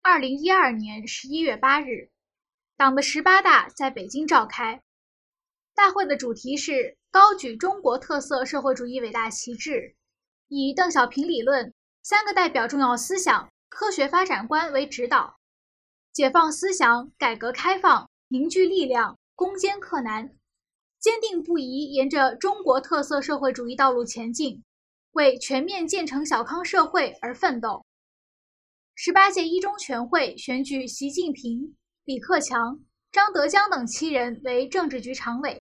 2012年11月8日，党的18大在北京召开。大会的主题是高举中国特色社会主义伟大旗帜，以邓小平理论、3个代表重要思想、科学发展观为指导，解放思想，改革开放，凝聚力量，攻坚克难，坚定不移沿着中国特色社会主义道路前进，为全面建成小康社会而奋斗。18届一中全会选举习近平、李克强、张德江等7人为政治局常委，